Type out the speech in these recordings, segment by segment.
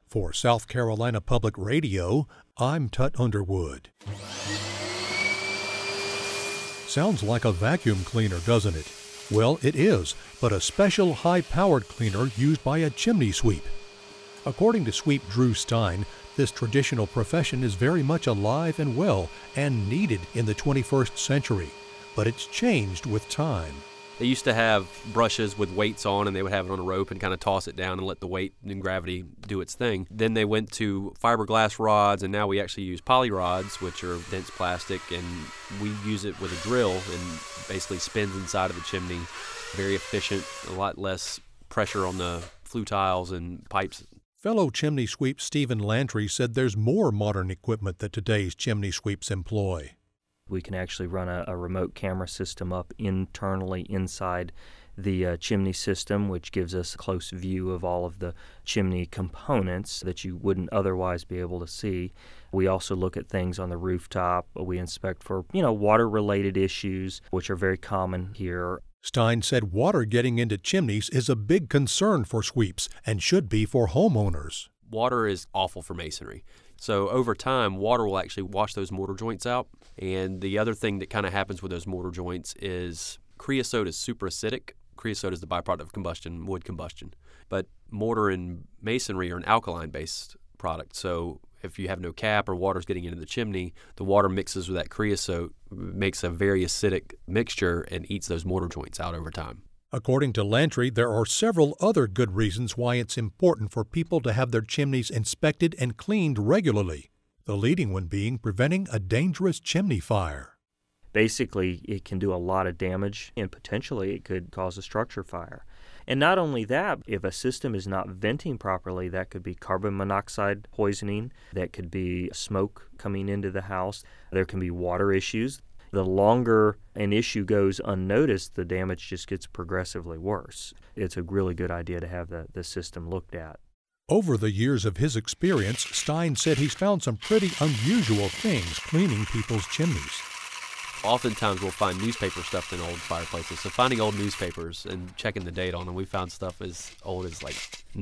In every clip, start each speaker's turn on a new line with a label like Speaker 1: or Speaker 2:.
Speaker 1: For South Carolina Public Radio, I'm Tut Underwood. Sounds like a vacuum cleaner, doesn't it? Well, it is, but a special high-powered cleaner used by a chimney sweep. According to Sweep Drew Stein, this traditional profession is very much alive and well and needed in the 21st century, but it's changed with time.
Speaker 2: They used to have brushes with weights on, and they would have it on a rope and kind of toss it down and let the weight and gravity do its thing. Then they went to fiberglass rods, and now we actually use poly rods, which are dense plastic, and we use it with a drill and basically spins inside of the chimney. Very efficient, a lot less pressure on the flue tiles and pipes.
Speaker 1: Fellow chimney sweep Stephen Lantry said there's more modern equipment that today's chimney sweeps employ.
Speaker 3: We can actually run a remote camera system up internally inside the chimney system, which gives us a close view of all of the chimney components that you wouldn't otherwise be able to see. We also look at things on the rooftop. We inspect for, water-related issues, which are very common here.
Speaker 1: Stein said water getting into chimneys is a big concern for sweeps and should be for homeowners.
Speaker 2: Water is awful for masonry. So over time, water will actually wash those mortar joints out. And the other thing that kind of happens with those mortar joints is creosote is super acidic. Creosote is the byproduct of combustion, wood combustion. But mortar and masonry are an alkaline-based product. So if you have no cap or water's getting into the chimney, the water mixes with that creosote, makes a very acidic mixture, and eats those mortar joints out over time.
Speaker 1: According to Lantry, there are several other good reasons why it's important for people to have their chimneys inspected and cleaned regularly, the leading one being preventing a dangerous chimney fire.
Speaker 3: Basically, it can do a lot of damage, and potentially it could cause a structure fire. And not only that, if a system is not venting properly, that could be carbon monoxide poisoning, that could be smoke coming into the house, there can be water issues. The longer an issue goes unnoticed, the damage just gets progressively worse. It's a really good idea to have the system looked at.
Speaker 1: Over the years of his experience, Stein said he's found some pretty unusual things cleaning people's chimneys.
Speaker 2: Oftentimes we'll find newspaper stuffed in old fireplaces. So finding old newspapers and checking the date on them, we found stuff as old as like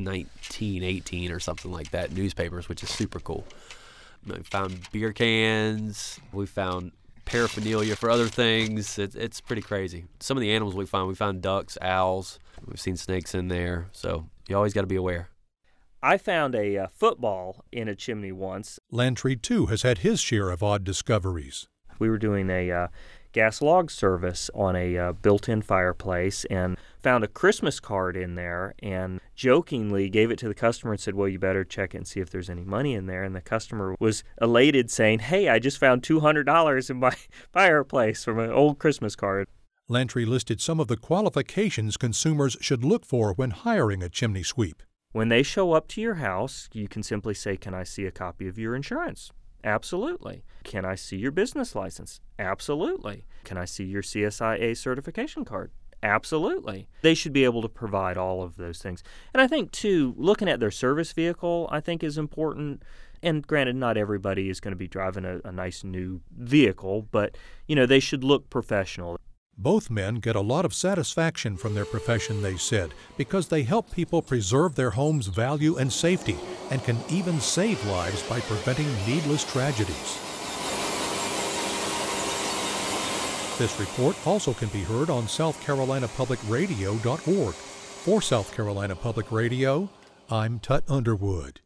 Speaker 2: 1918 or something like that, newspapers, which is super cool. We found beer cans. We found paraphernalia for other things. It's pretty crazy. Some of the animals we found ducks, owls. We've seen snakes in there. So you always got to be aware.
Speaker 3: I found a football in a chimney once.
Speaker 1: Lantry, too, has had his share of odd discoveries.
Speaker 3: We were doing a gas log service on a built-in fireplace and found a Christmas card in there and jokingly gave it to the customer and said, well, you better check it and see if there's any money in there. And the customer was elated saying, hey, I just found $200 in my fireplace from an old Christmas card.
Speaker 1: Lantry listed some of the qualifications consumers should look for when hiring a chimney sweep.
Speaker 3: When they show up to your house, you can simply say, can I see a copy of your insurance? Absolutely. Can I see your business license? Absolutely. Can I see your CSIA certification card? Absolutely. They should be able to provide all of those things. And I think, too, looking at their service vehicle, I think is important. And granted, not everybody is going to be driving a nice new vehicle, but, they should look professional.
Speaker 1: Both men get a lot of satisfaction from their profession, they said, because they help people preserve their home's value and safety and can even save lives by preventing needless tragedies. This report also can be heard on SouthCarolinaPublicRadio.org. For South Carolina Public Radio, I'm Tut Underwood.